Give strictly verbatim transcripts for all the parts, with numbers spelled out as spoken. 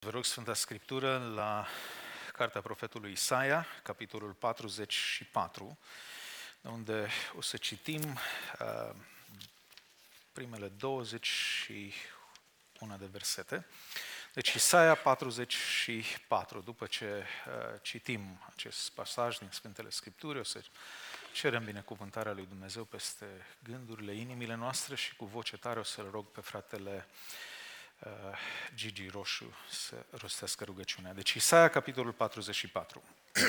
Vă rog Sfânta Scriptură la Cartea Profetului Isaia, capitolul patruzeci și patru, unde o să citim uh, primele douăzeci și unu de versete. Deci Isaia patruzeci și patru, după ce uh, citim acest pasaj din Sfintele Scripturi, o să cerem binecuvântarea lui Dumnezeu peste gândurile, inimile noastre și cu voce tare o să-l rog pe fratele Gigi Roșu să rostească rugăciunea. Deci Isaia, capitolul patruzeci și patru.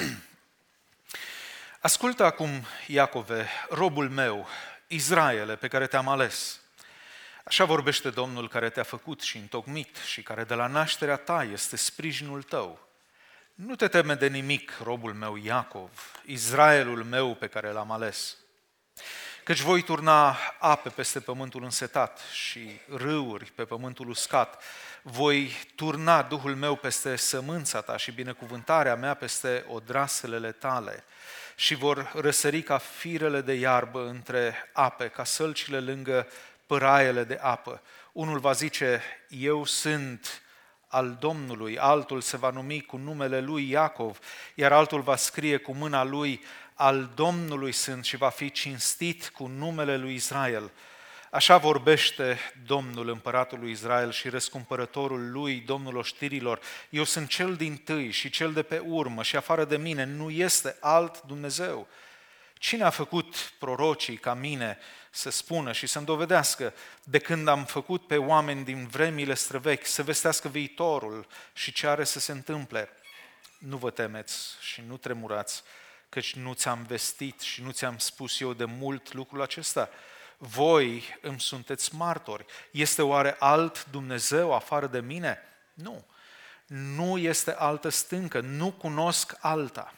Ascultă acum, Iacove, robul meu, Israele, pe care te-am ales. Așa vorbește Domnul care te-a făcut și întocmit și care de la nașterea ta este sprijinul tău. Nu te teme de nimic, robul meu Iacov, Israelul meu pe care l-am ales. Căci voi turna ape peste pământul însetat și râuri pe pământul uscat. Voi turna Duhul meu peste sămânța ta și binecuvântarea mea peste odraselele tale. Și vor răsări ca firele de iarbă între ape, ca sălcile lângă pâraiele de apă. Unul va zice, eu sunt al Domnului, altul se va numi cu numele lui Iacov, iar altul va scrie cu mâna lui, al Domnului sunt și va fi cinstit cu numele lui Israel. Așa vorbește Domnul, împăratul lui Israel și răscumpărătorul lui, Domnul oștirilor. Eu sunt cel dintâi și cel de pe urmă și afară de mine nu este alt Dumnezeu. Cine a făcut prorocii ca mine să spună și să-mi dovedească de când am făcut pe oameni din vremile străvechi să vestească viitorul și ce are să se întâmple? Nu vă temeți și nu tremurați, căci nu ți-am vestit și nu ți-am spus eu de mult lucrul acesta. Voi îmi sunteți martori. Este oare alt Dumnezeu afară de mine? Nu. Nu este altă stâncă, nu cunosc alta.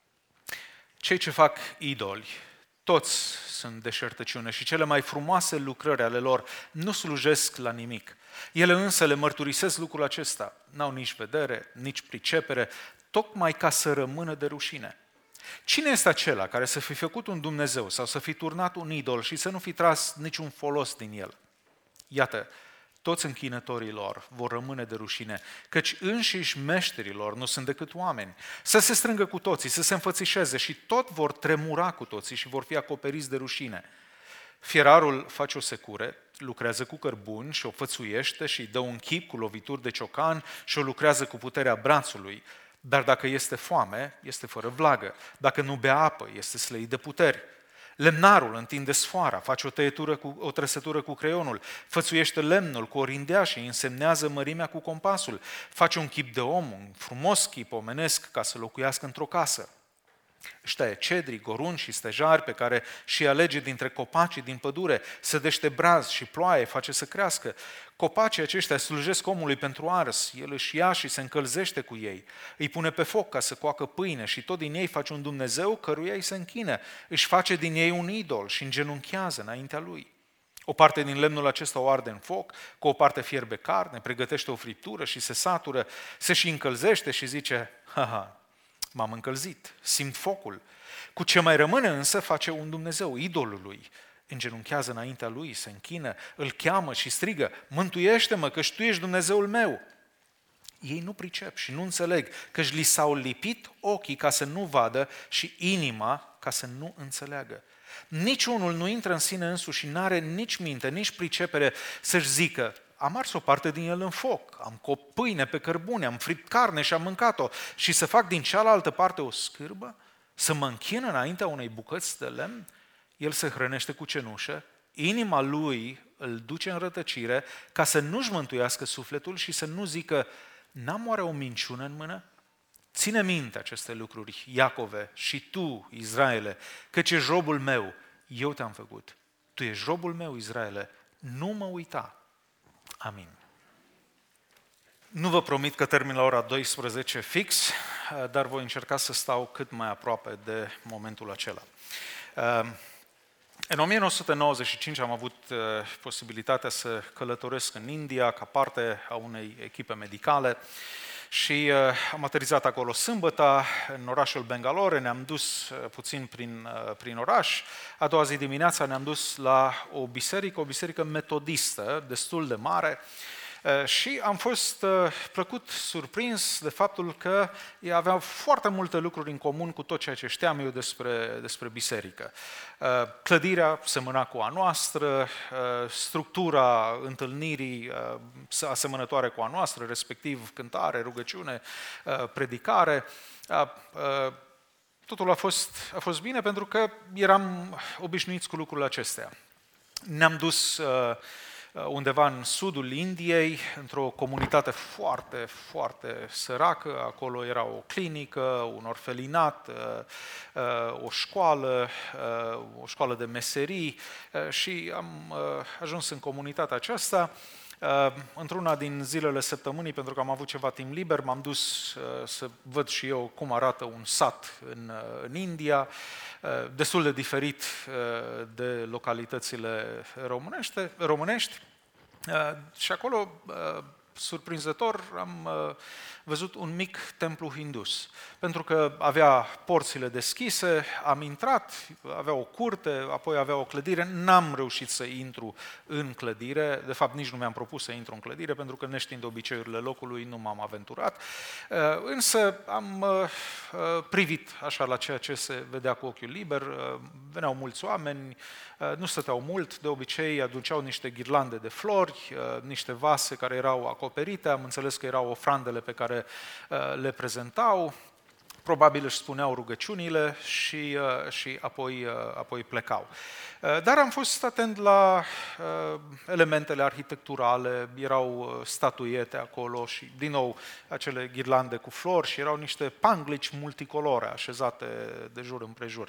Cei ce fac idoli, toți sunt deșertăciune și cele mai frumoase lucrări ale lor nu slujesc la nimic. Ele însă le mărturisesc lucrul acesta. N-au nici vedere, nici pricepere, tocmai ca să rămână de rușine. Cine este acela care să fi făcut un Dumnezeu sau să fi turnat un idol și să nu fi tras niciun folos din el? Iată, toți închinătorii lor vor rămâne de rușine, căci înșiși meșterilor nu sunt decât oameni. Să se strângă cu toții, să se înfățișeze și tot vor tremura cu toții și vor fi acoperiți de rușine. Fierarul face o secure, lucrează cu cărbuni și o fățuiește și îi dă un chip cu lovituri de ciocan și o lucrează cu puterea brațului. Dar dacă este foame, este fără vlagă. Dacă nu bea apă, este slăit de puteri. Lemnarul întinde sfoara, face o tăietură cu, o trăsătură cu creionul, fățuiește lemnul cu o rindea și însemnează mărimea cu compasul, face un chip de om, un frumos chip omenesc ca să locuiască într-o casă. Își taie cedri, goruni și stejari pe care și alege dintre copacii din pădure, sădește braz și ploaie, face să crească. Copacii aceștia slujesc omului pentru ars, el își ia și se încălzește cu ei. Îi pune pe foc ca să coacă pâine și tot din ei face un Dumnezeu căruia îi se închină. Își face din ei un idol și îngenunchează înaintea lui. O parte din lemnul acesta o arde în foc, cu o parte fierbe carne, pregătește o friptură și se satură, se și încălzește și zice, ha-ha, m-am încălzit, simt focul. Cu ce mai rămâne însă face un Dumnezeu, idolul lui. Îngenunchează înaintea lui, se închină, îl cheamă și strigă, mântuiește-mă, căci tu ești Dumnezeul meu. Ei nu pricep și nu înțeleg, căci li s-au lipit ochii ca să nu vadă și inima ca să nu înțeleagă. Niciunul nu intră în sine însuși și n-are nici minte, nici pricepere să-și zică, am ars o parte din el în foc, am copt pâine pe cărbune, am fript carne și am mâncat-o și să fac din cealaltă parte o scârbă? Să mă închin înaintea unei bucăți de lemn? El se hrănește cu cenușă, inima lui îl duce în rătăcire ca să nu-și mântuiască sufletul și să nu zică, n-am oare o minciună în mână? Ține minte aceste lucruri, Iacove, și tu, Israele, căci ești robul meu, eu te-am făcut. Tu ești robul meu, Israele, nu mă uita. Amin. Nu vă promit că termin la ora douăsprezece fix, dar voi încerca să stau cât mai aproape de momentul acela. În o mie nouă sute nouăzeci și cinci am avut posibilitatea să călătoresc în India ca parte a unei echipe medicale și am aterizat acolo sâmbătă în orașul Bangalore, ne-am dus puțin prin, prin oraș. A doua zi dimineața ne-am dus la o biserică, o biserică metodistă destul de mare, Și am fost plăcut surprins de faptul că ei aveau foarte multe lucruri în comun cu tot ceea ce știam eu despre, despre biserică. Clădirea semăna cu a noastră, structura întâlnirii asemănătoare cu a noastră, respectiv cântare, rugăciune, predicare. Totul a fost, a fost bine pentru că eram obișnuiți cu lucrurile acestea. Ne-am dus undeva în sudul Indiei, într-o comunitate foarte, foarte săracă. Acolo era o clinică, un orfelinat, o școală, o școală de meserii și am ajuns în comunitatea aceasta. Într-una din zilele săptămânii, pentru că am avut ceva timp liber, m-am dus să văd și eu cum arată un sat în, în India, destul de diferit de localitățile românești, românești. Și acolo, surprinzător, am văzut un mic templu hindus. Pentru că avea porțile deschise, am intrat, avea o curte, apoi avea o clădire. N-am reușit să intru în clădire, de fapt nici nu mi-am propus să intru în clădire, pentru că neștiind obiceiurile locului nu m-am aventurat. Însă am privit așa la ceea ce se vedea cu ochiul liber, veneau mulți oameni, nu stăteau mult, de obicei aduceau niște ghirlande de flori, niște vase care erau acoperite, am înțeles că erau ofrandele pe care le prezentau, probabil își spuneau rugăciunile și, și apoi, apoi plecau. Dar am fost atent la elementele arhitecturale, erau statuiete acolo și, din nou, acele ghirlande cu flori și erau niște panglici multicolore așezate de jur împrejur.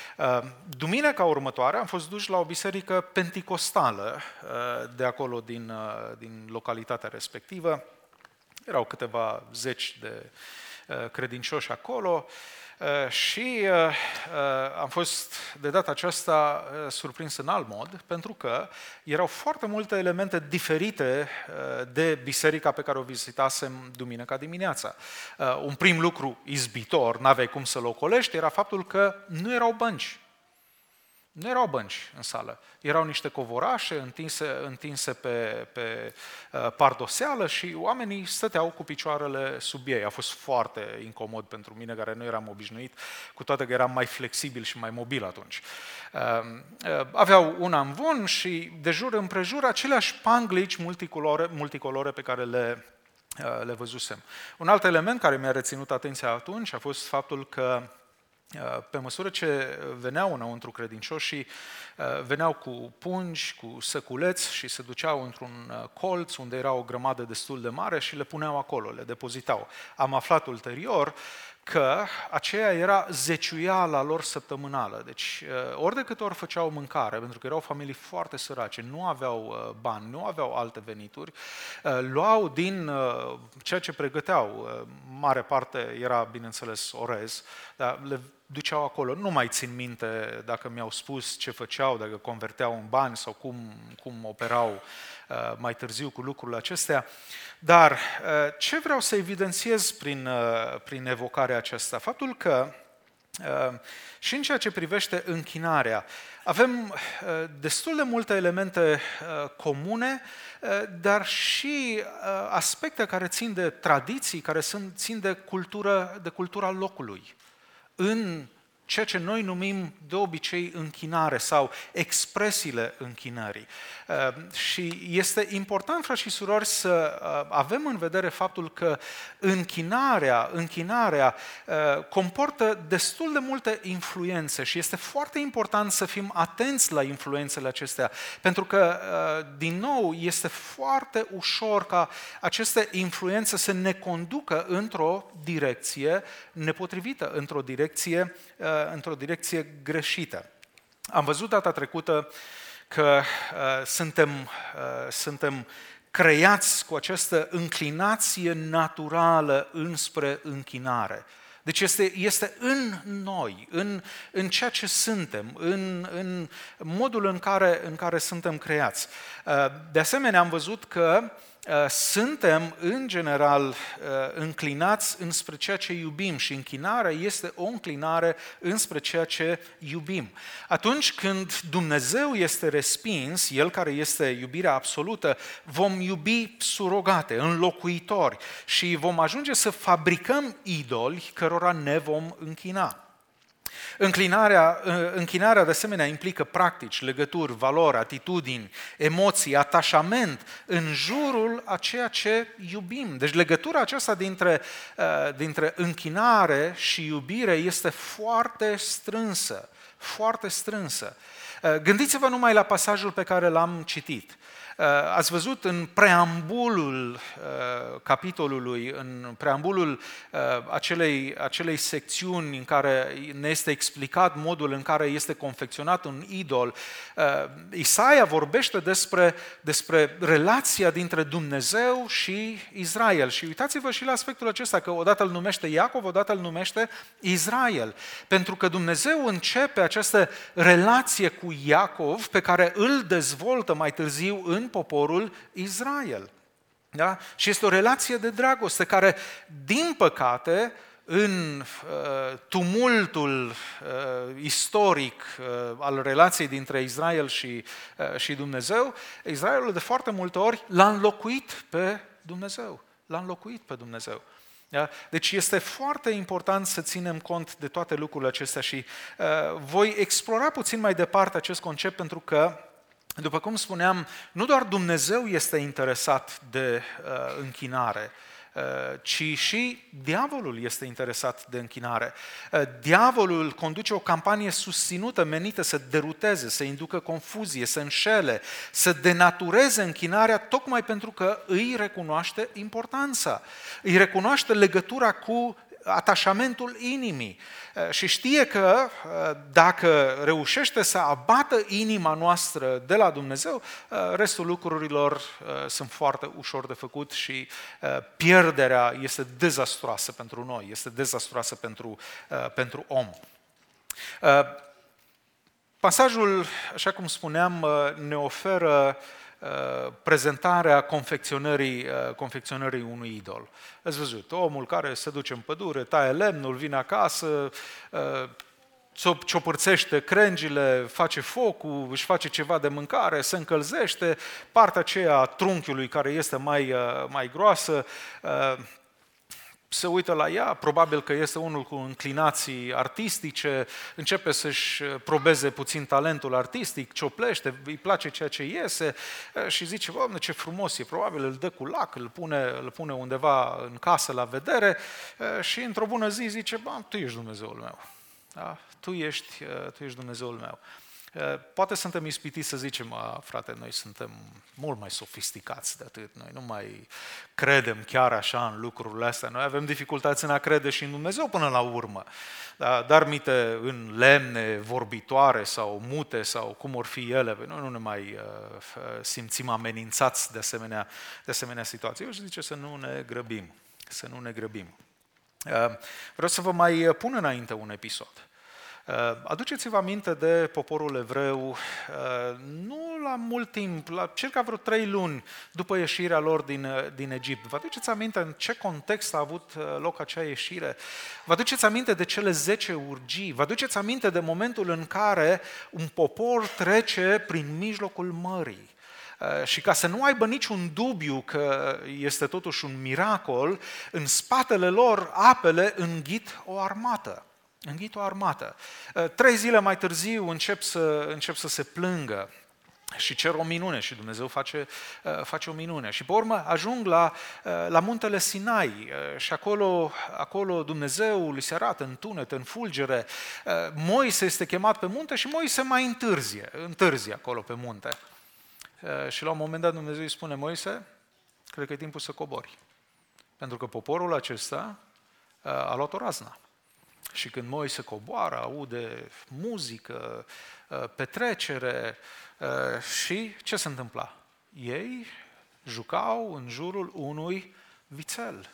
Duminica următoare am fost duși la o biserică penticostală de acolo, din, din localitatea respectivă. Erau câteva zeci de credincioși acolo și am fost de data aceasta surprins în alt mod, pentru că erau foarte multe elemente diferite de biserica pe care o vizitasem duminica dimineața. Un prim lucru izbitor, n-aveai cum să-l ocolești, era faptul că nu erau bănci. Nu erau bănci în sală, erau niște covorașe întinse, întinse pe, pe pardoseală și oamenii stăteau cu picioarele sub ei. A fost foarte incomod pentru mine, care nu eram obișnuit, cu toate că eram mai flexibil și mai mobil atunci. Aveau un amvon și de jur împrejur aceleași panglici multicolore, multicolore pe care le, le văzusem. Un alt element care mi-a reținut atenția atunci a fost faptul că pe măsură ce veneau înăuntru credincioșii, veneau cu pungi, cu săculeți și se duceau într-un colț unde era o grămadă destul de mare și le puneau acolo, le depozitau. Am aflat ulterior că aceea era zeciuiala lor săptămânală. Deci, ori de câte ori făceau mâncare, pentru că erau familii foarte sărace, nu aveau bani, nu aveau alte venituri, luau din ceea ce pregăteau. Mare parte era, bineînțeles, orez, dar le duceau acolo. Nu mai țin minte dacă mi-au spus ce făceau, dacă converteau în bani sau cum, cum operau mai târziu cu lucrurile acestea. Dar ce vreau să evidențiez prin, prin evocarea aceasta? Faptul că și în ceea ce privește închinarea, avem destul de multe elemente comune, dar și aspecte care țin de tradiții, care țin de cultură, de cultura locului. În ceea ce noi numim de obicei închinare sau expresiile închinării. Și este important, frați și surori, să avem în vedere faptul că închinarea, închinarea comportă destul de multe influențe și este foarte important să fim atenți la influențele acestea, pentru că, din nou, este foarte ușor ca aceste influențe să ne conducă într-o direcție nepotrivită, într-o direcție într-o direcție greșită. Am văzut data trecută că uh, suntem, uh, suntem creați cu această înclinație naturală înspre închinare. Deci este, este în noi, în, în ceea ce suntem, în, în modul în care, în care suntem creați. Uh, de asemenea, am văzut că suntem în general înclinați înspre ceea ce iubim și închinarea este o înclinare înspre ceea ce iubim. Atunci când Dumnezeu este respins, El care este iubirea absolută, vom iubi surogate, înlocuitori și vom ajunge să fabricăm idoli cărora ne vom închina. Înclinarea, închinarea, de asemenea, implică practici, legături, valori, atitudini, emoții, atașament în jurul a ceea ce iubim. Deci legătura aceasta dintre, dintre închinare și iubire este foarte strânsă, foarte strânsă. Gândiți-vă numai la pasajul pe care l-am citit. Ați văzut în preambulul uh, capitolului, în preambulul uh, acelei, acelei secțiuni în care ne este explicat modul în care este confecționat un idol, uh, Isaia vorbește despre, despre relația dintre Dumnezeu și Israel. Și uitați-vă și la aspectul acesta, că odată îl numește Iacov, odată îl numește Israel. Pentru că Dumnezeu începe această relație cu Iacov, pe care îl dezvoltă mai târziu în poporul Israel. Da? Și este o relație de dragoste care, din păcate, în uh, tumultul uh, istoric uh, al relației dintre Israel și, uh, și Dumnezeu, Israelul de foarte multe ori l-a înlocuit pe Dumnezeu. L-a înlocuit pe Dumnezeu. Da? Deci este foarte important să ținem cont de toate lucrurile acestea și uh, voi explora puțin mai departe acest concept pentru că, după cum spuneam, nu doar Dumnezeu este interesat de uh, închinare, uh, ci și diavolul este interesat de închinare. Uh, diavolul conduce o campanie susținută, menită să deruteze, să inducă confuzie, să înșele, să denatureze închinarea, tocmai pentru că îi recunoaște importanța, îi recunoaște legătura cu atașamentul inimii și știe că dacă reușește să abată inima noastră de la Dumnezeu, restul lucrurilor sunt foarte ușor de făcut și pierderea este dezastroasă pentru noi, este dezastroasă pentru, pentru om. Pasajul, așa cum spuneam, ne oferă prezentarea confecționării, confecționării unui idol. Ați văzut, omul care se duce în pădure, taie lemnul, vine acasă, ciopărțește crengile, face focul, își face ceva de mâncare, se încălzește, partea aceea a trunchiului care este mai, mai groasă, se uită la ea, probabil că este unul cu înclinații artistice, începe să-și probeze puțin talentul artistic, cioplește, îi place ceea ce iese și zice, Doamne, ce frumos e, probabil îl dă cu lac, îl pune, îl pune undeva în casă la vedere și într-o bună zi zice, bă, Tu ești Dumnezeul meu, da? tu, ești, tu ești Dumnezeul meu. Poate suntem ispitiți să zicem, a, frate, noi suntem mult mai sofisticați de atât, noi nu mai credem chiar așa în lucrurile astea, noi avem dificultăți în a crede și în Dumnezeu până la urmă, da? Dar mite în lemne vorbitoare sau mute sau cum or fi ele, noi nu ne mai uh, simțim amenințați de asemenea, de asemenea situații. Eu zice să nu ne grăbim, să nu ne grăbim. Uh, vreau să vă mai pun înainte un episod. Aduceți-vă aminte de poporul evreu, nu la mult timp, la circa vreo trei luni după ieșirea lor din, din Egipt. Vă aduceți aminte în ce context a avut loc acea ieșire? Vă aduceți aminte de cele zece urgii? Vă aduceți aminte de momentul în care un popor trece prin mijlocul mării? Și ca să nu aibă niciun dubiu că este totuși un miracol, în spatele lor apele înghit o armată. Înghit o armată. Trei zile mai târziu încep să, încep să se plângă și cer o minune și Dumnezeu face, face o minune. Și pe urmă ajung la, la muntele Sinai și acolo, acolo Dumnezeu li se arată în tunet, în fulgere. Moise este chemat pe munte și Moise mai întârzie, întârzie acolo pe munte. Și la un moment dat Dumnezeu îi spune, Moise, cred că e timpul să cobori. Pentru că poporul acesta a luat o razna. Și când Moise coboară, aude muzică, petrecere și ce se întâmpla? Ei jucau în jurul unui vițel.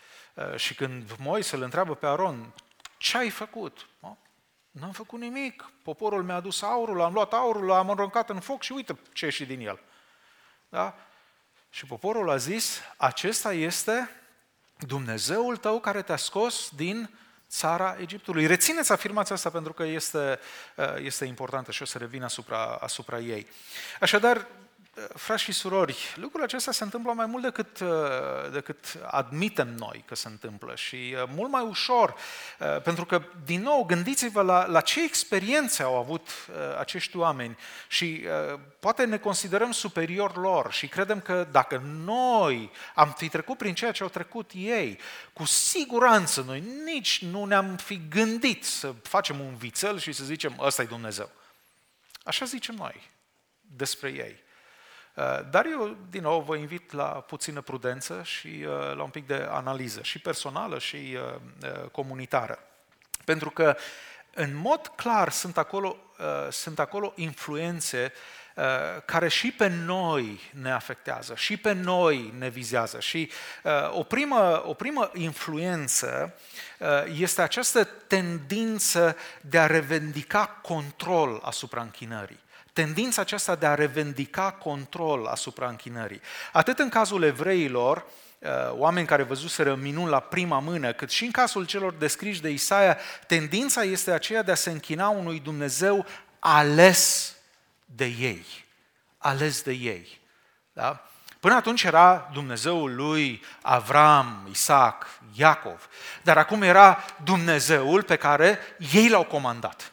Și când Moise îl întreabă pe Aron, ce ai făcut? N-am făcut nimic, poporul mi-a adus aurul, am luat aurul, l-am aruncat în foc și uite ce ieși din el. Da? Și poporul a zis, acesta este Dumnezeul tău care te-a scos din țara Egiptului. Rețineți afirmația asta pentru că este, este importantă și o să revin asupra, asupra ei. Așadar, frați și surori, lucrul acesta se întâmplă mai mult decât, decât admitem noi că se întâmplă și mult mai ușor, pentru că, din nou, gândiți-vă la, la ce experiențe au avut acești oameni și poate ne considerăm superior lor și credem că dacă noi am fi trecut prin ceea ce au trecut ei, cu siguranță noi nici nu ne-am fi gândit să facem un vițel și să zicem, ăsta e Dumnezeu. Așa zicem noi despre ei. Dar eu, din nou, vă invit la puțină prudență și la un pic de analiză, și personală și comunitară. Pentru că, în mod clar, sunt acolo, sunt acolo influențe care și pe noi ne afectează, și pe noi ne vizează. Și o primă, o primă influență este această tendință de a revendica control asupra închinării. Tendința aceasta de a revendica control asupra închinării. Atât în cazul evreilor, oameni care văzuseră minuni la prima mână, cât și în cazul celor descriși de Isaia, tendința este aceea de a se închina unui Dumnezeu ales de ei. Ales de ei. Da? Până atunci era Dumnezeul lui Avram, Isaac, Iacov, dar acum era Dumnezeul pe care ei l-au comandat.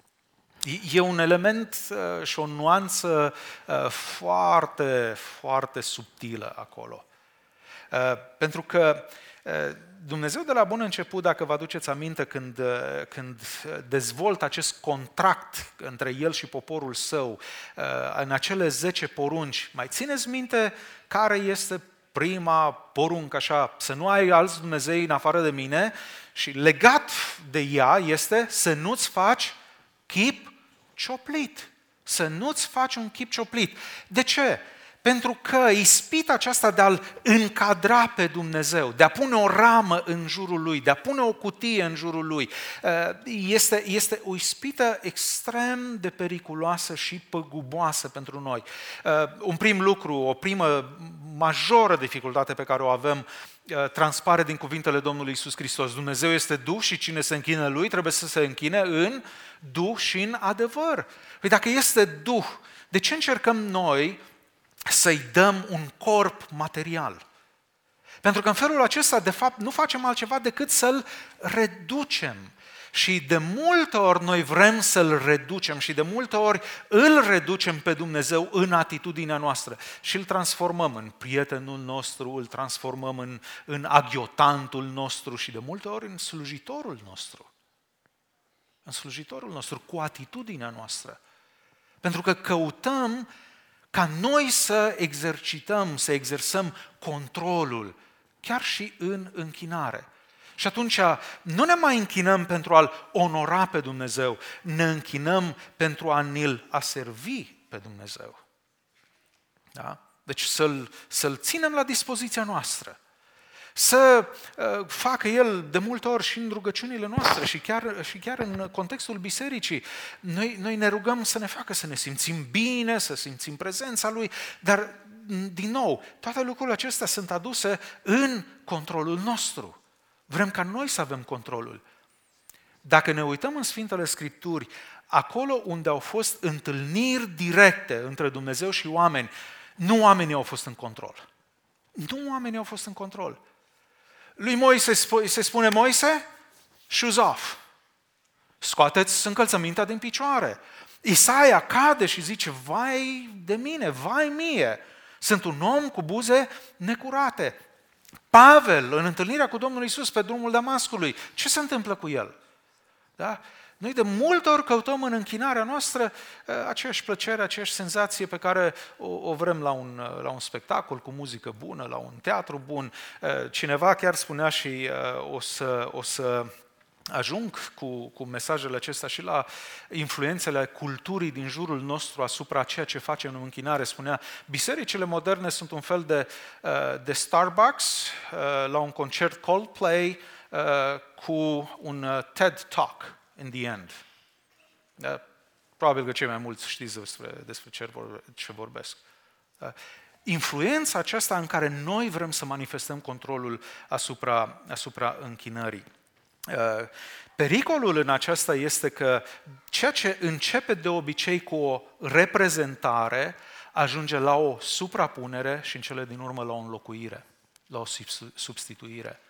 E un element și o nuanță foarte, foarte subtilă acolo. Pentru că Dumnezeu de la bun început, dacă vă aduceți aminte, când, când dezvoltă acest contract între El și poporul Său, în acele zece porunci, mai țineți minte care este prima poruncă, așa, să nu ai alți Dumnezei în afară de mine, și legat de ea este să nu-ți faci chip cioplit. Să nu-ți faci un chip cioplit. De ce? Pentru că ispita aceasta de a-L încadra pe Dumnezeu, de a pune o ramă în jurul Lui, de a pune o cutie în jurul Lui, este, este o ispită extrem de periculoasă și păguboasă pentru noi. Un prim lucru, o primă majoră dificultate pe care o avem transpare din cuvintele Domnului Iisus Hristos. Dumnezeu este Duh și cine se închină Lui trebuie să se închine în Duh și în adevăr. Păi dacă este Duh, de ce încercăm noi să-i dăm un corp material? Pentru că în felul acesta, de fapt, nu facem altceva decât să-l reducem. Și de multe ori noi vrem să-L reducem și de multe ori îl reducem pe Dumnezeu în atitudinea noastră și îl transformăm în prietenul nostru, îl transformăm în, în aghiotantul nostru și de multe ori în slujitorul nostru. În slujitorul nostru, cu atitudinea noastră. Pentru că căutăm ca noi să exercităm, să exersăm controlul, chiar și în închinare. Și atunci nu ne mai închinăm pentru a-L onora pe Dumnezeu, ne închinăm pentru a ne-L a servi pe Dumnezeu. Da? Deci să-L, să-L ținem la dispoziția noastră. Să uh, facă El de multe ori și în rugăciunile noastre și chiar, și chiar în contextul bisericii. Noi, noi ne rugăm să ne facă să ne simțim bine, să simțim prezența Lui, dar, din nou, toate lucrurile acestea sunt aduse în controlul nostru. Vrem ca noi să avem controlul. Dacă ne uităm în Sfintele Scripturi, acolo unde au fost întâlniri directe între Dumnezeu și oameni, nu oamenii au fost în control. Nu oamenii au fost în control. Lui Moise se spune, Moise, shoes off. Scoateți încălțămintea din picioare. Isaia cade și zice, vai de mine, vai mie, sunt un om cu buze necurate. Pavel, în întâlnirea cu Domnul Iisus pe drumul Damascului, ce se întâmplă cu el? Da? Noi de multe ori căutăm în închinarea noastră aceeași plăcere, aceeași senzație pe care o, o vrem la un, la un spectacol cu muzică bună, la un teatru bun. Cineva chiar spunea și o să, o să ajung cu, cu mesajele acestea și la influențele culturii din jurul nostru asupra ceea ce facem în închinare. Spunea, bisericile moderne sunt un fel de, de Starbucks la un concert Coldplay cu un TED Talk in the end. Probabil că cei mai mulți știți despre, despre ce vorbesc. influența aceasta în care noi vrem să manifestăm controlul asupra, asupra închinării. Pericolul în aceasta este că ceea ce începe de obicei cu o reprezentare ajunge la o suprapunere și în cele din urmă la o înlocuire, la o substituire.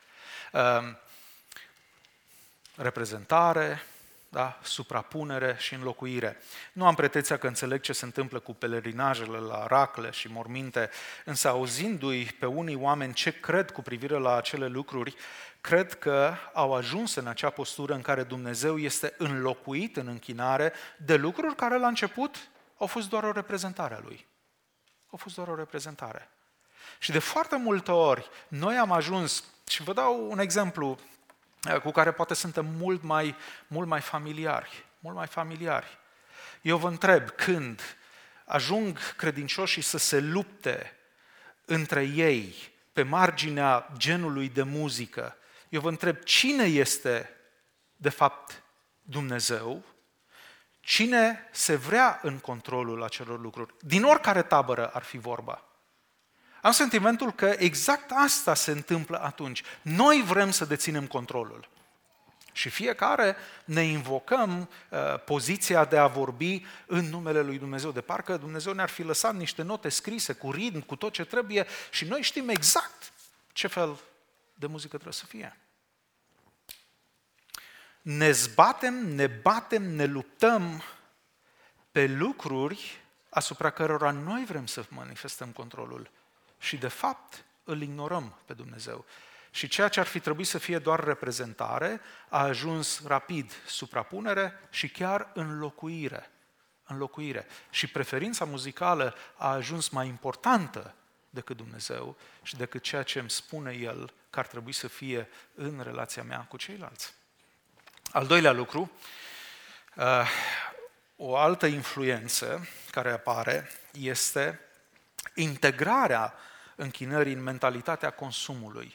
Reprezentare, da? Suprapunere și înlocuire. Nu am pretenția că înțeleg ce se întâmplă cu pelerinajele la racle și morminte, însă auzindu-i pe unii oameni ce cred cu privire la acele lucruri, cred că au ajuns în acea postură în care Dumnezeu este înlocuit în închinare de lucruri care la început au fost doar o reprezentare a Lui. Au fost doar o reprezentare. Și de foarte multe ori noi am ajuns, și vă dau un exemplu cu care poate suntem mult mai, mult mai familiari, mult mai familiari. Eu vă întreb, când ajung credincioșii să se lupte între ei pe marginea genului de muzică, eu vă întreb cine este de fapt Dumnezeu, cine se vrea în controlul acelor lucruri, din oricare tabără ar fi vorba. Am sentimentul că exact asta se întâmplă atunci. Noi vrem să deținem controlul. Și fiecare ne invocăm uh, poziția de a vorbi în numele lui Dumnezeu. De parcă Dumnezeu ne-ar fi lăsat niște note scrise cu ritm, cu tot ce trebuie și noi știm exact ce fel de muzică trebuie să fie. Ne zbatem, ne batem, ne luptăm pe lucruri asupra cărora noi vrem să manifestăm controlul. Și de fapt îl ignorăm pe Dumnezeu. Și ceea ce ar fi trebuit să fie doar reprezentare a ajuns rapid suprapunere și chiar înlocuire. înlocuire. Și preferința muzicală a ajuns mai importantă decât Dumnezeu și decât ceea ce îmi spune El că ar trebui să fie în relația mea cu ceilalți. Al doilea lucru, o altă influență care apare este integrarea închinării în mentalitatea consumului.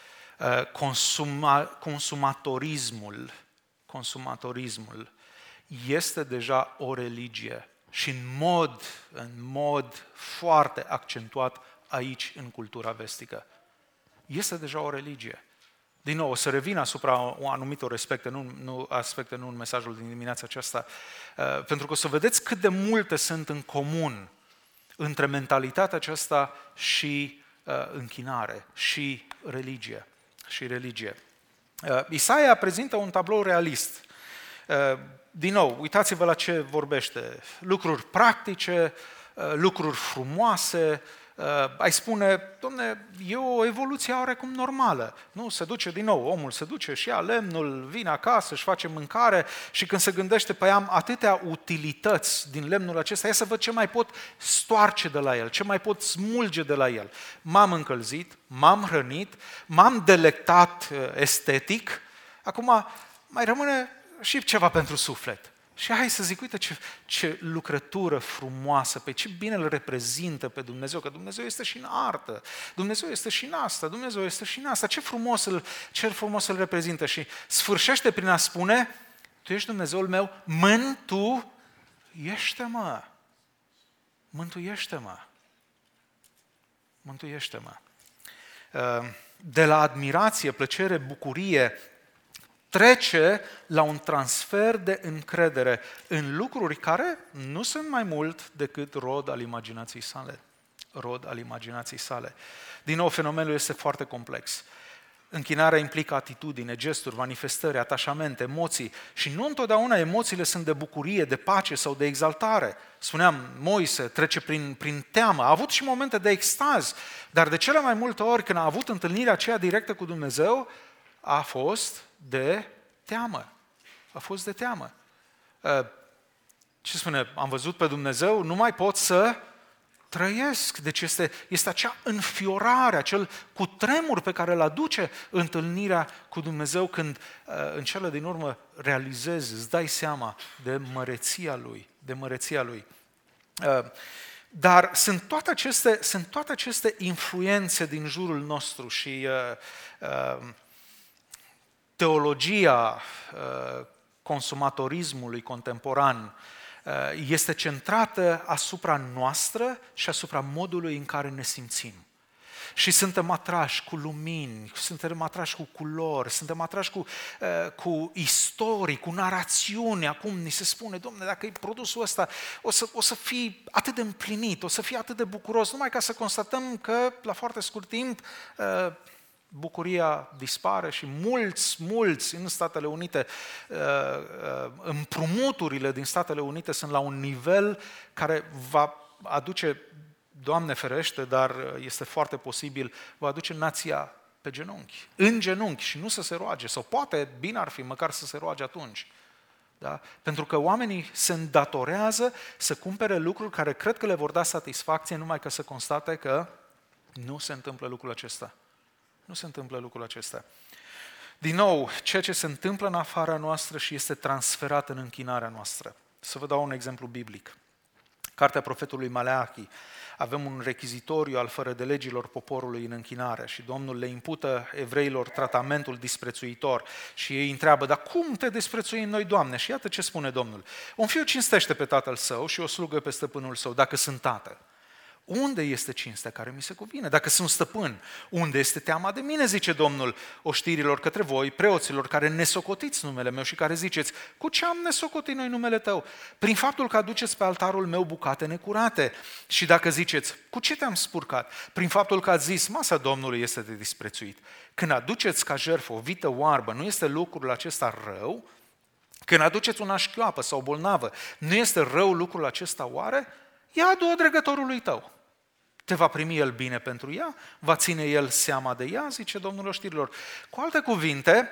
Consuma, consumatorismul, consumatorismul este deja o religie și în mod, în mod foarte accentuat aici în cultura vestică. Este deja o religie. Din nou, o să revin asupra anumitor aspecte, nu, nu, aspecte, nu în mesajul din dimineața aceasta, uh, pentru că o să vedeți cât de multe sunt în comun între mentalitatea aceasta și uh, închinare, și religie. Și religie. Uh, Isaia prezintă un tablou realist. Uh, din nou, uitați-vă la ce vorbește. Lucruri practice, uh, lucruri frumoase. Uh, ai spune, domne, e o evoluție oarecum normală. Nu, se duce din nou, omul se duce și ia lemnul, vine acasă, își face mâncare și când se gândește, păi am atâtea utilități din lemnul acesta, ia să văd ce mai pot stoarce de la el, ce mai pot smulge de la el. M-am încălzit, m-am hrănit, m-am delectat estetic, acum mai rămâne și ceva pentru suflet. Și hai să zic, uite ce, ce lucrătură frumoasă, pe ce bine îl reprezintă pe Dumnezeu, că Dumnezeu este și în artă, Dumnezeu este și în asta, Dumnezeu este și în asta, ce frumos îl, ce frumos îl reprezintă și sfârșește prin a spune, Tu ești Dumnezeul meu, mântuiește-mă, mântuiește-mă, mântuiește-mă. De la admirație, plăcere, bucurie, trece la un transfer de încredere în lucruri care nu sunt mai mult decât rod al imaginației sale. Rod al imaginației sale. Din nou, fenomenul este foarte complex. Închinarea implică atitudine, gesturi, manifestări, atașamente, emoții și nu întotdeauna emoțiile sunt de bucurie, de pace sau de exaltare. Spuneam, Moise trece prin, prin teamă, a avut și momente de extaz, dar de cele mai multe ori când a avut întâlnirea aceea directă cu Dumnezeu, a fost de teamă. A fost de teamă. Ce spune? Am văzut pe Dumnezeu, nu mai pot să trăiesc. Deci este, este acea înfiorare, acel cutremur pe care îl aduce întâlnirea cu Dumnezeu când în cele din urmă realizezi, îți dai seama de măreția Lui. De măreția Lui. Dar sunt toate aceste, sunt toate aceste influențe din jurul nostru și uh, uh, teologia uh, consumatorismului contemporan este centrată asupra noastră și asupra modului în care ne simțim. Și suntem atrași cu lumini, suntem atrași cu culori, suntem atrași cu, uh, cu istorii, cu narațiuni. Acum ni se spune, Dom'le, dacă e produsul ăsta, o să, o să fii atât de împlinit, o să fii atât de bucuros, numai ca să constatăm că, la foarte scurt timp, uh, bucuria dispare și mulți, mulți în Statele Unite, uh, uh, împrumuturile din Statele Unite sunt la un nivel care va aduce, Doamne ferește, dar este foarte posibil, va aduce nația pe genunchi, în genunchi și nu să se roage, sau poate, bine ar fi măcar să se roage atunci. Da? Pentru că oamenii se îndatorează să cumpere lucruri care cred că le vor da satisfacție numai ca să constate că nu se întâmplă lucrul acesta. Nu se întâmplă lucrul acesta. Din nou, ceea ce se întâmplă în afara noastră și este transferat în închinarea noastră. Să vă dau un exemplu biblic. Cartea profetului Maleachi. Avem un rechizitoriu al fără de legilor poporului în închinare și Domnul le impută evreilor tratamentul disprețuitor și ei întreabă, dar cum te disprețuim noi, Doamne? Și iată ce spune Domnul. Un fiu cinstește pe tatăl său și o slugă pe stăpânul său, dacă sunt tată. Unde este cinstea care mi se cuvine? Dacă sunt stăpân, unde este teama de mine, zice Domnul oștirilor către voi, preoților care nesocotiți numele meu și care ziceți, cu ce am nesocotit noi numele tău? Prin faptul că aduceți pe altarul meu bucate necurate. Și dacă ziceți, cu ce te-am spurcat? Prin faptul că ați zis, masa Domnului este de disprețuit. Când aduceți ca jertfă o vită oarbă, nu este lucrul acesta rău? Când aduceți una șchioapă sau bolnavă, nu este rău lucrul acesta oare? Ia adu-o dregătorului tău. Te va primi el bine pentru ea? Va ține el seama de ea? Zice Domnul oștirilor. Cu alte cuvinte,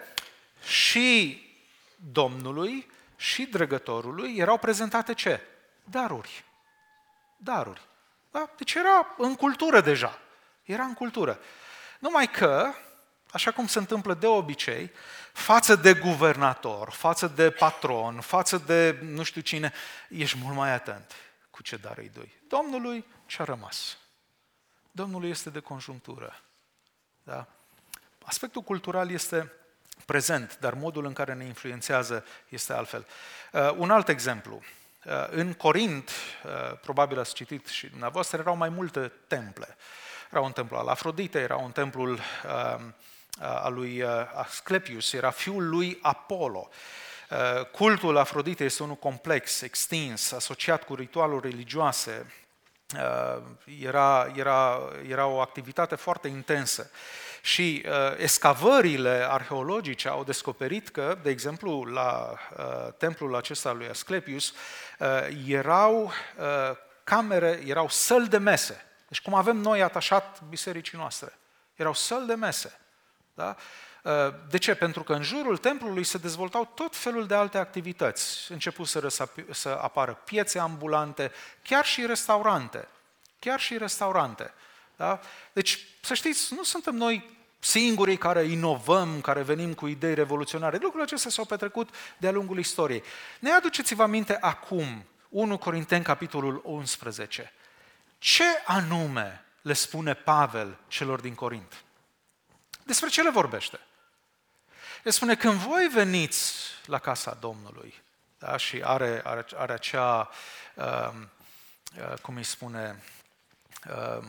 și Domnului și dregătorului erau prezentate ce? Daruri. Daruri. Da? Deci era în cultură deja. Era în cultură. Numai că, așa cum se întâmplă de obicei, față de guvernator, față de patron, față de nu știu cine, ești mult mai atent cu ce dar îi dai. Domnului ce-a rămas. Domnului este de conjunctură. Da? Aspectul cultural este prezent, dar modul în care ne influențează este altfel. Uh, un alt exemplu. Uh, în Corint, uh, probabil ați citit și dumneavoastră, erau mai multe temple. Era un templu al Afroditei, era un templul uh, al lui uh, Asclepius, era fiul lui Apollo. Uh, cultul Afroditei este unul complex, extins, asociat cu ritualuri religioase. Era, era, era o activitate foarte intensă. Și uh, escavările arheologice au descoperit că, de exemplu, la uh, templul acesta lui Asclepius uh, erau uh, camere, erau săli de mese. Deci cum avem noi atașat bisericii noastre. Erau săli de mese. Da? De ce? Pentru că în jurul templului se dezvoltau tot felul de alte activități. Începuseră să, să apară piețe ambulante, chiar și restaurante. Chiar și restaurante. Da? Deci, să știți, nu suntem noi singurii care inovăm, care venim cu idei revoluționare. Lucrurile acestea s-au petrecut de-a lungul istoriei. Ne aduceți-vă aminte acum, unu Corinteni, capitolul unsprezece. Ce anume le spune Pavel celor din Corint? Despre ce le vorbește? El spune, când voi veniți la casa Domnului, da, și are, are, are acea, uh, uh, cum îi spune, uh,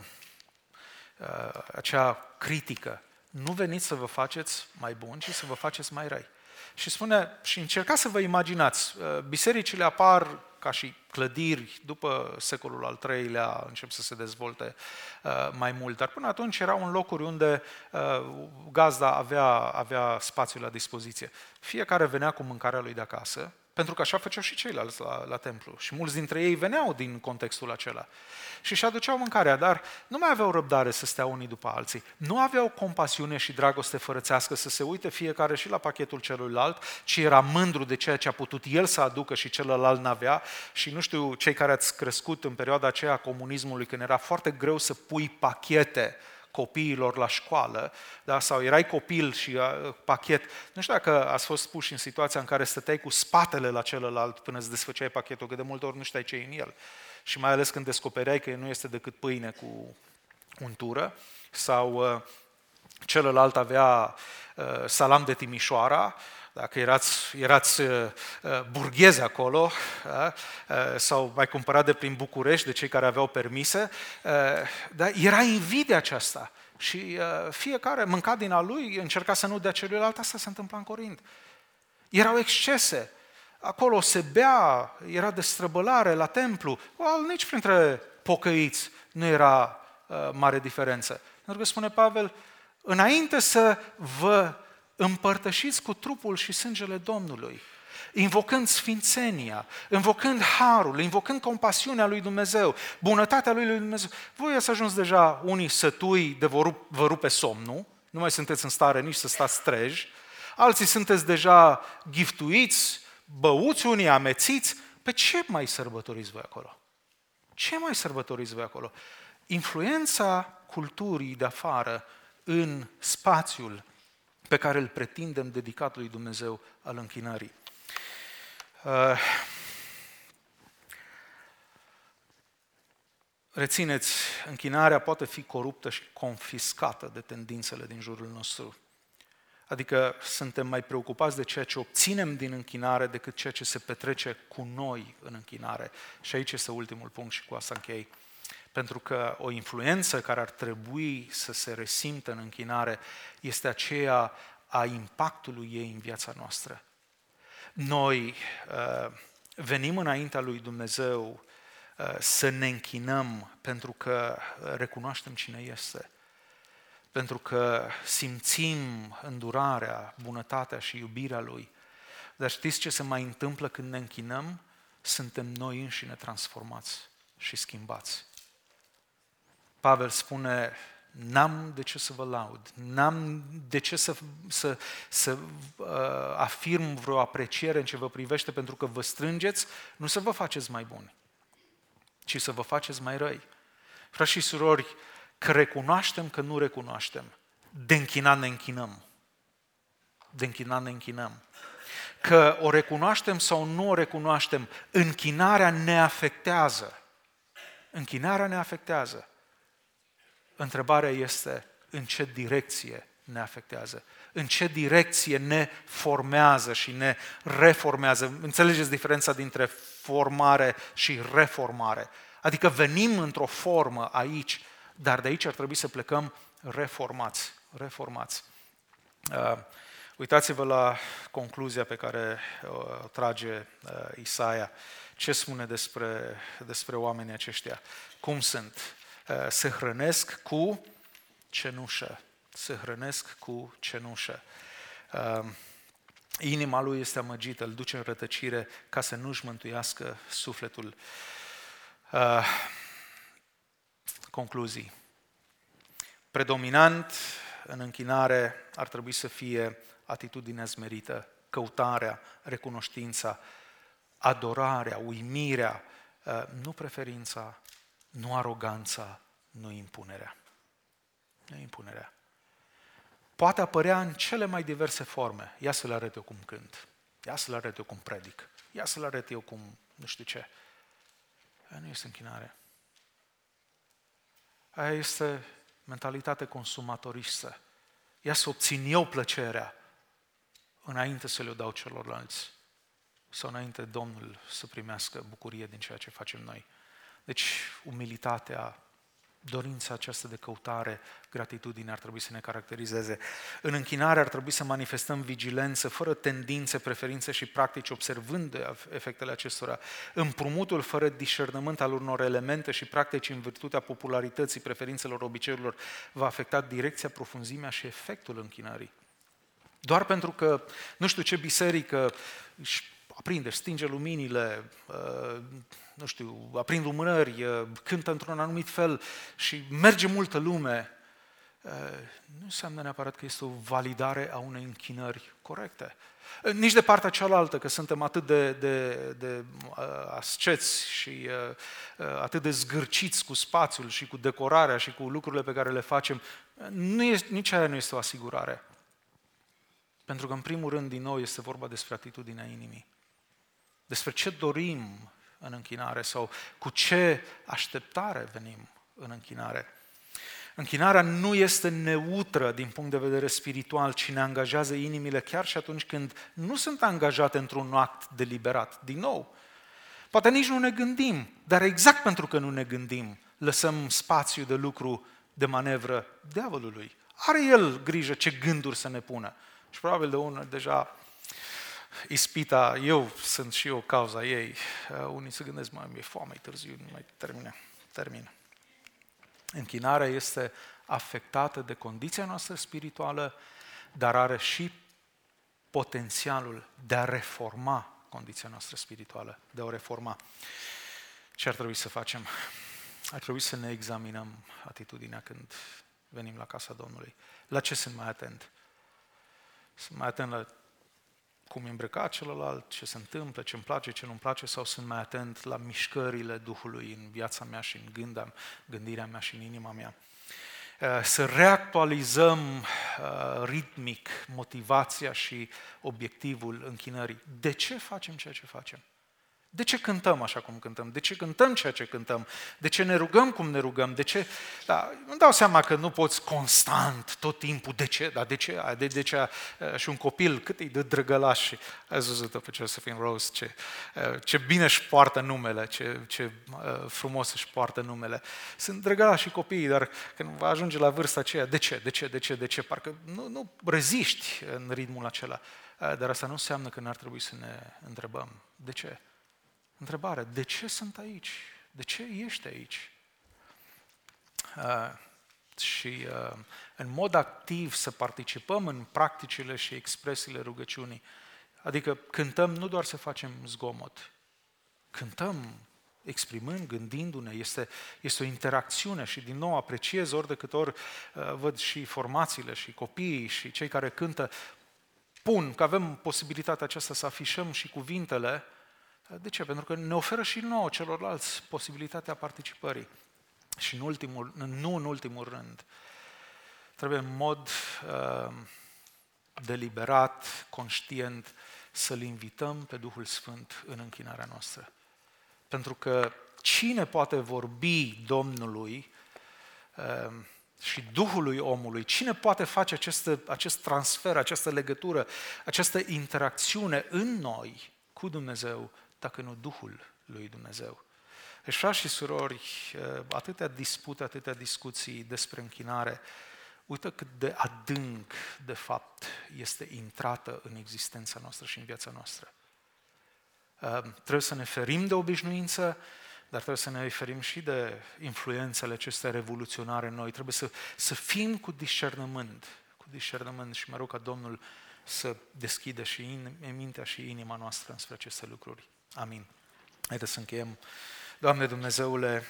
uh, acea critică, nu veniți să vă faceți mai buni, ci să vă faceți mai răi. Și spune, și încercați să vă imaginați, uh, bisericile apar ca și clădiri, după secolul al treilea încep să se dezvolte uh, mai mult, dar până atunci erau în locuri unde uh, gazda avea, avea spațiu la dispoziție. Fiecare venea cu mâncarea lui de acasă, pentru că așa făceau și ceilalți la, la templu. Și mulți dintre ei veneau din contextul acela. Și își aduceau mâncarea, dar nu mai aveau răbdare să stea unii după alții. Nu aveau compasiune și dragoste fărățească să se uite fiecare și la pachetul celuilalt, ci era mândru de ceea ce a putut el să aducă și celălalt n-avea. Și nu știu, cei care ați crescut în perioada aceea a comunismului, când era foarte greu să pui pachete copiilor la școală, da? Sau erai copil și uh, pachet. Nu știu dacă ați fost puși în situația în care stăteai cu spatele la celălalt până îți desfăceai pachetul, că de multe ori nu știai ce e în el. Și mai ales când descopereai că nu este decât pâine cu untură sau uh, celălalt avea uh, salam de Timișoara, dacă erați, erați uh, burghezi acolo, uh, sau mai cumpărat de prin București, de cei care aveau permise, uh, da, era invidia aceasta. Și uh, fiecare mânca din a lui, încerca să nu dea celuilalt, asta se întâmpla în Corint. Erau excese. Acolo se bea, era destrăbălare la templu, nici printre pocăiți nu era uh, mare diferență. Pentru că spune Pavel, înainte să vă împărtășiți cu trupul și sângele Domnului, invocând sfințenia, invocând harul, invocând compasiunea lui Dumnezeu, bunătatea lui Dumnezeu. Voi ați ajuns deja unii sătui de vă, rup, vă rupe somnul, nu mai sunteți în stare nici să stați treji, alții sunteți deja giftuiți, băuți, unii amețiți. Pe ce mai sărbătoriți voi acolo? Ce mai sărbătoriți voi acolo? Influența culturii de afară în spațiul pe care îl pretindem dedicat lui Dumnezeu al închinării. Uh, rețineți, închinarea poate fi coruptă și confiscată de tendințele din jurul nostru. Adică suntem mai preocupați de ceea ce obținem din închinare decât ceea ce se petrece cu noi în închinare. Și aici este ultimul punct și cu asta închei. Pentru că o influență care ar trebui să se resimtă în închinare este aceea a impactului ei în viața noastră. Noi uh, venim înaintea lui Dumnezeu uh, să ne închinăm pentru că recunoaștem cine este. Pentru că simțim îndurarea, bunătatea și iubirea Lui. Dar știți ce se mai întâmplă când ne închinăm? Suntem noi înșine transformați și schimbați. Pavel spune, n-am de ce să vă laud, n-am de ce să, să, să uh, afirm vreo apreciere în ce vă privește, pentru că vă strângeți, nu să vă faceți mai buni, ci să vă faceți mai răi. Frați și surori, că recunoaștem că nu recunoaștem, de închinat ne închinăm. De închinat ne închinăm. Că o recunoaștem sau nu o recunoaștem, închinarea ne afectează. Închinarea ne afectează. Întrebarea este, în ce direcție ne afectează? În ce direcție ne formează și ne reformează? Înțelegeți diferența dintre formare și reformare? Adică venim într-o formă aici, dar de aici ar trebui să plecăm reformați. reformați. Uh, uitați-vă la concluzia pe care o trage uh, Isaia. Ce spune despre, despre oamenii aceștia? Cum sunt? Uh, se hrănesc cu cenușă. Se hrănesc cu cenușă. Uh, inima lui este amăgită, îl duce în rătăcire ca să nu-și mântuiască sufletul. Uh, concluzii. Predominant în închinare ar trebui să fie atitudinea smerită, căutarea, recunoștința, adorarea, uimirea, nu preferința, nu aroganța, nu impunerea. Nu impunerea. Poate apărea în cele mai diverse forme. Ia să le arăt eu cum cânt, ia să le arăt eu cum predic, ia să le arăt eu cum nu știu ce. Aia nu este închinare. Aia este mentalitate consumatoristă. Ia să obțin eu plăcerea înainte să le dau celorlalți sau înainte Domnul să primească bucurie din ceea ce facem noi. Deci, umilitatea, dorința aceasta de căutare, gratitudine ar trebui să ne caracterizeze. În închinare ar trebui să manifestăm vigilență, fără tendințe, preferințe și practici, observând efectele acestora. Împrumutul fără discernământ al unor elemente și practici în virtutea popularității, preferințelor, obiceiurilor, va afecta direcția, profunzimea și efectul închinării. Doar pentru că nu știu ce biserică își aprinde, stinge luminile, nu știu, aprind lumânări, cântă într-un anumit fel și merge multă lume, nu înseamnă neapărat că este o validare a unei închinări corecte. Nici de partea cealaltă, că suntem atât de, de, de asceți și atât de zgârciți cu spațiul și cu decorarea și cu lucrurile pe care le facem, nu este, nici aia nu este o asigurare. Pentru că, în primul rând, din nou, este vorba despre atitudinea inimii. Despre ce dorim în închinare sau cu ce așteptare venim în închinare. Închinarea nu este neutră din punct de vedere spiritual, ci ne angajează inimile chiar și atunci când nu sunt angajate într-un act deliberat. Din nou, poate nici nu ne gândim, dar exact pentru că nu ne gândim, lăsăm spațiu de lucru, de manevră diavolului. Are el grijă ce gânduri să ne pună. Și probabil de unul deja ispita, eu sunt și eu cauza ei. Unii se gândesc, mai mi-e foame, e târziu, nu mai termină. termină. Închinarea este afectată de condiția noastră spirituală, dar are și potențialul de a reforma condiția noastră spirituală, de a o reforma. Ce ar trebui să facem? Ar trebui să ne examinăm atitudinea când venim la casa Domnului. La ce sunt mai atent? Sunt mai atent la cum e îmbrăcat celălalt, ce se întâmplă, ce îmi place, ce nu-mi place, sau sunt mai atent la mișcările Duhului în viața mea și în gânda, gândirea mea și în inima mea. Să reactualizăm ritmic motivația și obiectivul închinării. De ce facem ceea ce facem? De ce cântăm așa cum cântăm? De ce cântăm ceea ce cântăm? De ce ne rugăm cum ne rugăm? De ce? Da, îmi dau seama că nu poți constant, tot timpul, de ce? Dar de ce? De, de ce? Și un copil, cât e de drăgălaș și ați văzut-o pe Josephine Rose, ce, ce bine își poartă numele, ce, ce frumos își poartă numele. Sunt drăgălași și copiii, dar când va ajunge la vârsta aceea, de ce? De ce? De ce? De ce? Parcă nu, nu reziști în ritmul acela. Dar asta nu înseamnă că n-ar trebui să ne întrebăm. De ce? Întrebare, de ce sunt aici? De ce ești aici? Uh, și uh, în mod activ să participăm în practicile și expresiile rugăciunii. Adică cântăm nu doar să facem zgomot. Cântăm exprimând, gândindu-ne, este, este o interacțiune și din nou apreciez ori de câte ori uh, văd și formațiile și copiii și cei care cântă, pun că avem posibilitatea aceasta să afișăm și cuvintele. De ce? Pentru că ne oferă și nouă, celorlalți, posibilitatea participării. Și în ultimul, nu în ultimul rând, trebuie în mod uh, deliberat, conștient, să-L invităm pe Duhul Sfânt în închinarea noastră. Pentru că cine poate vorbi Domnului uh, și Duhului omului, cine poate face aceste, acest transfer, această legătură, această interacțiune în noi cu Dumnezeu, dacă nu Duhul lui Dumnezeu. Deci, frați și surori, atâtea dispute, atâtea discuții despre închinare, uită cât de adânc, de fapt, este intrată în existența noastră și în viața noastră. Trebuie să ne ferim de obișnuință, dar trebuie să ne ferim și de influențele acestea revoluționare în noi. Trebuie să, să fim cu discernământ, cu discernământ și mă rog ca Domnul să deschidă și in, mintea și inima noastră înspre aceste lucruri. Amin. Haideți să încheiem. Doamne Dumnezeule,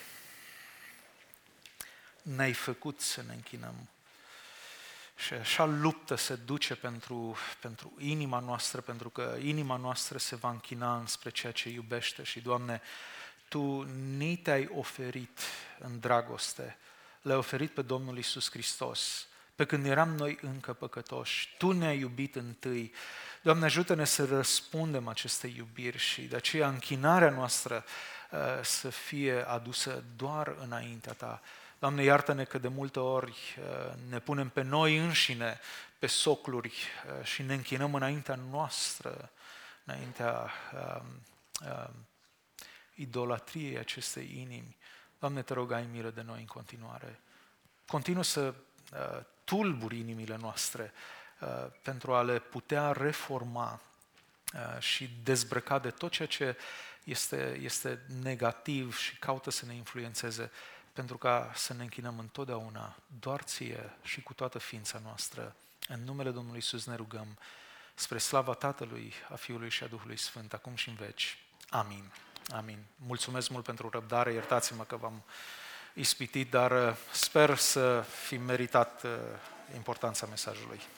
ne-ai făcut să ne închinăm și așa luptă se duce pentru, pentru inima noastră, pentru că inima noastră se va închina înspre ceea ce iubește și, Doamne, Tu ni te-ai oferit în dragoste, le-ai oferit pe Domnul Iisus Hristos, pe când eram noi încă păcătoși, Tu ne-ai iubit întâi. Doamne, ajută-ne să răspundem acestei iubiri și de aceea închinarea noastră uh, să fie adusă doar înaintea Ta. Doamne, iartă-ne că de multe ori uh, ne punem pe noi înșine pe socluri uh, și ne închinăm înaintea noastră, înaintea uh, uh, idolatriei acestei inimi. Doamne, Te rog, ai milă de noi în continuare. Continuă să uh, tulburi inimile noastre uh, pentru a le putea reforma uh, și dezbrăca de tot ceea ce este, este negativ și caută să ne influențeze, pentru ca să ne închinăm întotdeauna doar Ție și cu toată ființa noastră. În numele Domnului Iisus ne rugăm spre slava Tatălui, a Fiului și a Duhului Sfânt, acum și în veci. Amin. Amin. Mulțumesc mult pentru răbdare, iertați-mă că v-am ispitit, dar sper să fi meritat importanța mesajului.